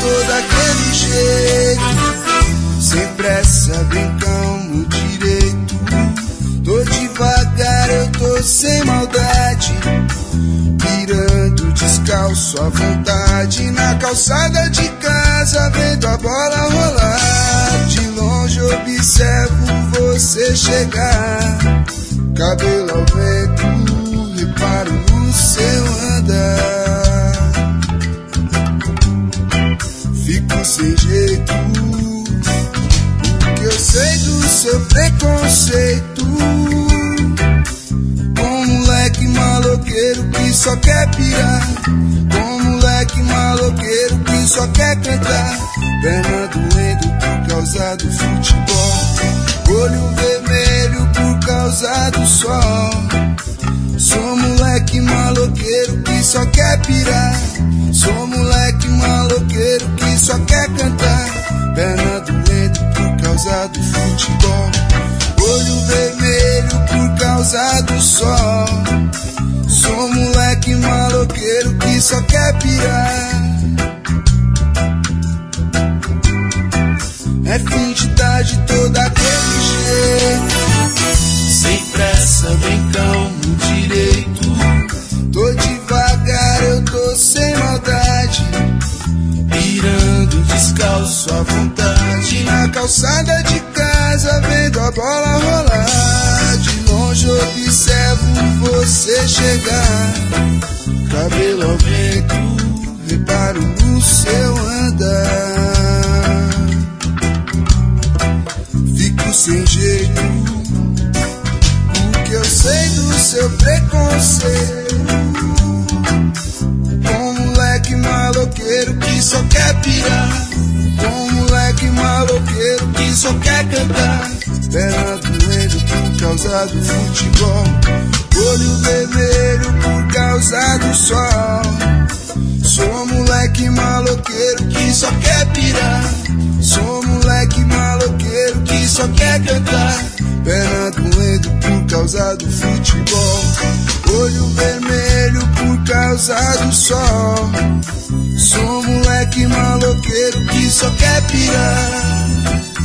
tô daquele jeito, sem pressa, bem calmo direito. Tô devagar, eu tô sem maldade, virando descalço à vontade, na calçada de casa, vendo a bola rolar. De longe observo você chegar, cabelo ao vento, reparo no seu andar. Fico sem jeito, porque eu sei do seu preconceito. Com moleque maloqueiro que só quer pirar, com moleque maloqueiro que só quer cantar. Perna doendo por causa do futebol, olho vermelho por causa do sol. Sou moleque maloqueiro que só quer pirar, sou moleque maloqueiro que só quer cantar. Perna doendo por causa do futebol, olho vermelho por causa do sol. Sou moleque maloqueiro que só quer pirar. É fim de tarde, tô daquele jeito, sem pressa, bem calmo direito. Tô devagar, eu tô sem maldade, virando descalço à vontade, na calçada de casa, vendo a bola rolar. De longe observo você chegar, cabelo ao vento, reparo no seu andar. Fico sem jeito, porque eu sei do seu preconceito. Com moleque maloqueiro que só quer pirar, com moleque maloqueiro que só quer cantar. Perna doendo por causa do futebol, olho vermelho por causa do sol. Sou moleque maloqueiro que só quer pirar, sou moleque maloqueiro que só quer cantar. Perna doendo por causa do futebol, olho vermelho por causa do sol. Sou moleque maloqueiro que só quer pirar.